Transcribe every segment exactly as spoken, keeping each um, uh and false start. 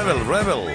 Rebel, Rebel.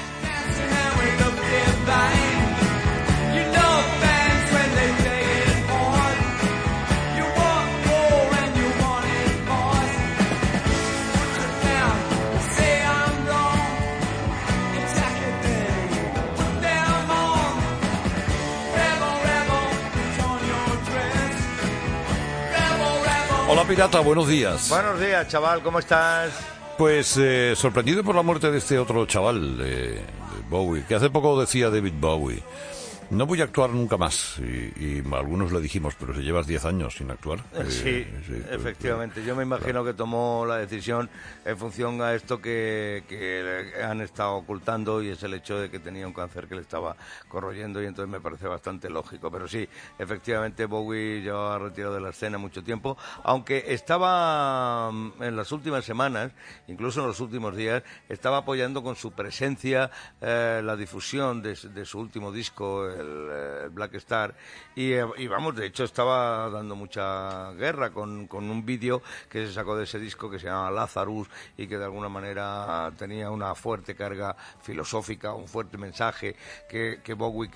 Hola pirata, buenos días. Buenos días, chaval, ¿cómo estás? Pues eh, sorprendido por la muerte de este otro chaval, eh, de Bowie, que hace poco decía David Bowie: no voy a actuar nunca más. Y, y algunos le dijimos, pero si llevas diez años sin actuar. Eh, sí, sí, efectivamente. Yo me imagino claro. que tomó la decisión en función a esto que, que han estado ocultando, y es el hecho de que tenía un cáncer que le estaba corroyendo, y entonces me parece bastante lógico. Pero sí, efectivamente Bowie llevaba retirado de la escena mucho tiempo, aunque estaba en las últimas semanas, incluso en los últimos días, estaba apoyando con su presencia eh, la difusión de, de su último disco, el, el Black Star, y, y vamos, de hecho estaba dando mucha guerra con, con un vídeo que se sacó de ese disco que se llama Lazarus, y que de alguna manera tenía una fuerte carga filosófica, un fuerte mensaje que, que Bowie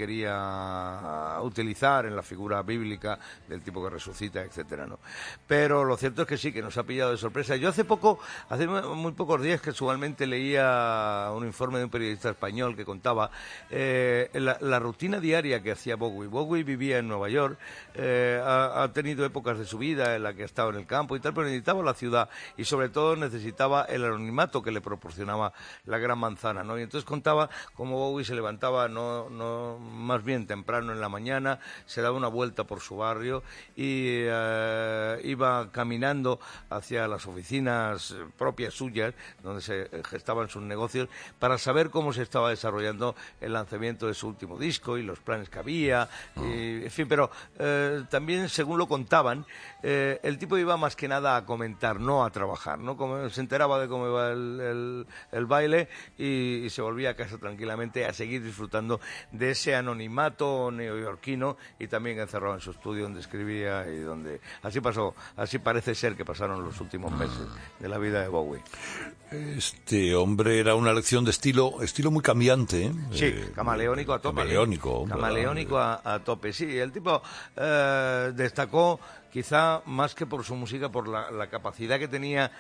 quería utilizar en la figura bíblica del tipo que resucita, etcétera, ¿no? Pero lo cierto es que sí, que nos ha pillado de sorpresa. Yo hace poco, hace muy pocos días, casualmente leía un informe de un periodista español que contaba eh, la, la rutina diaria que hacía Bowie. Bowie vivía en Nueva York, eh, ha, ha tenido épocas de su vida en la que ha estado en el campo y tal, pero necesitaba la ciudad, y sobre todo necesitaba el anonimato que le proporcionaba la Gran Manzana, ¿no? Y entonces contaba cómo Bowie se levantaba no, no más bien temprano en la mañana, se daba una vuelta por su barrio y eh, iba caminando hacia las oficinas propias suyas, donde se gestaban sus negocios, para saber cómo se estaba desarrollando el lanzamiento de su último disco y los planes que había, oh. y, en fin, pero eh, también, según lo contaban, eh, el tipo iba más que nada a comentar, no a trabajar, ¿no? Como se enteraba de cómo iba el, el, el baile y, y se volvía a casa tranquilamente a seguir disfrutando de ese anonimato neoyorquino, y también encerrado en su estudio donde escribía y donde... Así pasó, así parece ser que pasaron los últimos meses de la vida de Bowie. Este hombre era una lección de estilo, estilo muy cambiante, ¿eh? Sí, eh, camaleónico a tope. Camaleónico. ¿eh? Camaleónico a, a tope, sí. El tipo eh, destacó, quizá más que por su música, por la, la capacidad que tenía,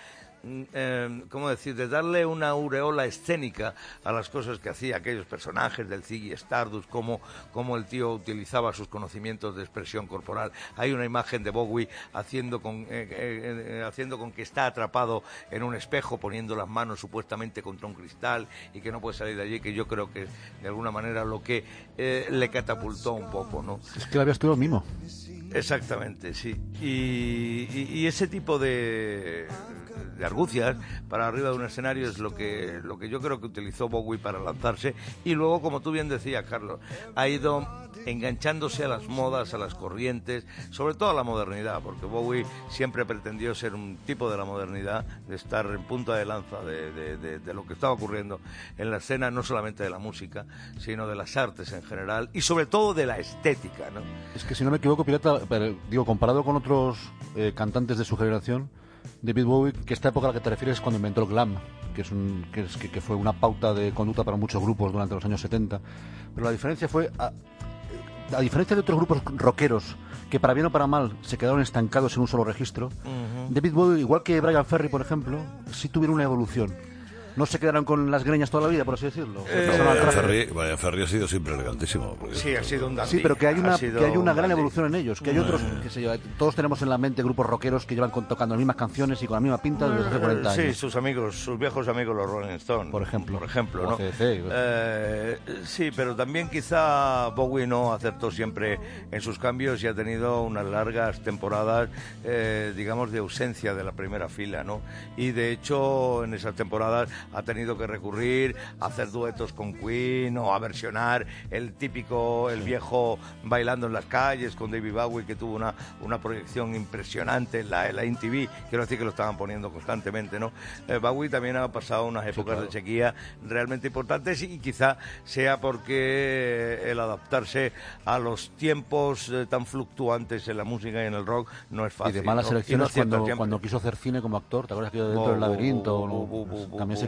eh, ¿cómo decir?, de darle una aureola escénica a las cosas que hacía, aquellos personajes del Ziggy Stardust, cómo, cómo el tío utilizaba sus conocimientos de expresión corporal. Hay una imagen de Bowie haciendo con, eh, eh, haciendo con que está atrapado en un espejo, poniendo las manos supuestamente contra un cristal y que no puede salir de allí, que yo creo que de alguna manera lo que eh, le catapultó un poco, ¿no? Es que le había estudiado mimo. Exactamente, sí. Y, y, y ese tipo de, de argucias para arriba de un escenario es lo que, lo que yo creo que utilizó Bowie para lanzarse. Y luego, como tú bien decías, Carlos, ha ido enganchándose a las modas, a las corrientes, sobre todo a la modernidad, porque Bowie siempre pretendió ser un tipo de la modernidad, de estar en punta de lanza de, de, de, de lo que estaba ocurriendo en la escena, no solamente de la música, sino de las artes en general, y sobre todo de la estética, ¿no? Es que, si no me equivoco, pirata, pero, digo, comparado con otros eh, cantantes de su generación, David Bowie, que esta época a la que te refieres es cuando inventó el glam, que es un que, es, que, que fue una pauta de conducta para muchos grupos durante los años setenta, pero la diferencia fue, a, a diferencia de otros grupos rockeros que para bien o para mal se quedaron estancados en un solo registro, uh-huh. David Bowie, igual que Brian Ferry, por ejemplo, sí tuvieron una evolución. No se quedaron con las greñas toda la vida, por así decirlo. Eh, Brian, Ferry, Brian Ferry ha sido siempre elegantísimo. Sí, ha sido un dandy. Sí, pero que hay una, que hay una gran evolución en ellos. Que hay mm. otros, que se lleva, todos tenemos en la mente grupos rockeros que llevan con, tocando las mismas canciones y con la misma pinta desde hace cuarenta años. Sí, sus amigos, sus viejos amigos los Rolling Stones. Por ejemplo. Por ejemplo, ¿no? A C D C, eh, sí, pero también quizá Bowie no acertó siempre en sus cambios y ha tenido unas largas temporadas, eh, digamos, de ausencia de la primera fila, ¿no? Y de hecho, en esas temporadas ha tenido que recurrir a hacer duetos con Queen o a versionar el típico, el viejo Bailando en las calles con David Bowie, que tuvo una, una proyección impresionante en la, en la M T V. Quiero decir que lo estaban poniendo constantemente, ¿no? Eh, Bowie también ha pasado unas épocas sí, claro. de sequía realmente importantes, y quizá sea porque el adaptarse a los tiempos eh, tan fluctuantes en la música y en el rock no es fácil. Y de malas ¿no? elecciones no cuando, cuando quiso hacer cine como actor, ¿te acuerdas que dentro oh, del laberinto? Oh, oh, no? oh, oh, oh, También se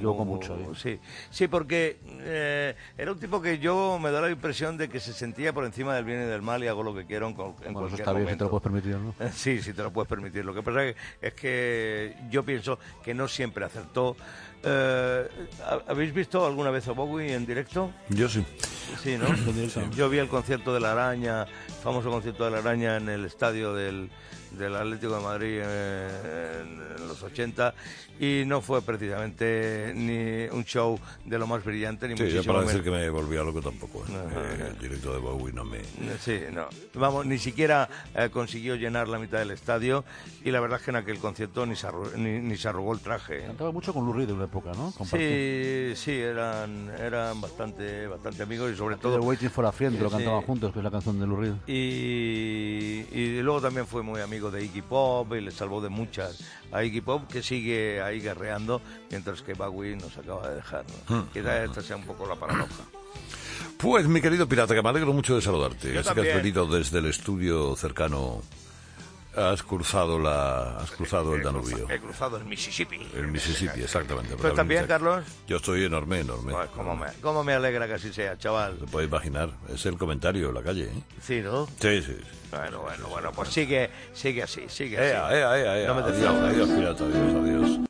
equivocó mucho. ¿eh? Sí, sí, porque eh, era un tipo que yo me da la impresión de que se sentía por encima del bien y del mal y hago lo que quiero en, cual, en Bueno, cualquier eso está bien, momento. si te lo puedes permitir, ¿no? Sí, sí te lo puedes permitir. Lo que pasa es que, es que yo pienso que no siempre acertó. Eh, ¿Habéis visto alguna vez a Bowie en directo? Yo sí. Sí, ¿no? Yo vi el concierto de La Araña, famoso concierto de La Araña en el estadio del, del Atlético de Madrid eh, en, en los ochenta, y no fue precisamente ni un show de lo más brillante, ni Sí, muchísimo yo para decir menos. que me volvía loco tampoco. ¿eh? No, no, Eh, no. El directo de Bowie no me... Sí, no. Vamos, ni siquiera eh, consiguió llenar la mitad del estadio, y la verdad es que en aquel concierto ni se arrugó, ni, ni se arrugó el traje. ¿eh? Cantaba mucho con Lou Reed en una época, ¿no? Compartía. Sí, sí, eran, eran bastante, bastante amigos, y sobre Todo todo... Waiting for a Friend, que lo Sí. cantaban juntos, que es la canción de Lou Reed. Y, y luego también fue muy amigo de Iggy Pop y le salvó de muchas a Iggy Pop, que sigue ahí guerreando, mientras que Bowie nos acaba de dejar, ¿no? Mm. Quizás esta sea un poco la paradoja. Pues, mi querido pirata, que me alegro mucho de saludarte. Yo Es que has también. venido desde el estudio cercano, has cruzado la, has cruzado el Danubio. He cruzado el Mississippi. El Mississippi, exactamente. ¿Tú estás bien, Carlos? Yo estoy enorme, enorme. Pues cómo me, cómo me alegra que así sea, chaval. Te puedes imaginar, es el comentario en la calle, ¿eh? Sí, ¿no? Sí, sí, sí. Bueno, bueno, bueno, pues sigue, sigue así, sigue así. Ea, ea, ea, ea. No me Adiós, defraudas. adiós, pirata, adiós, adiós.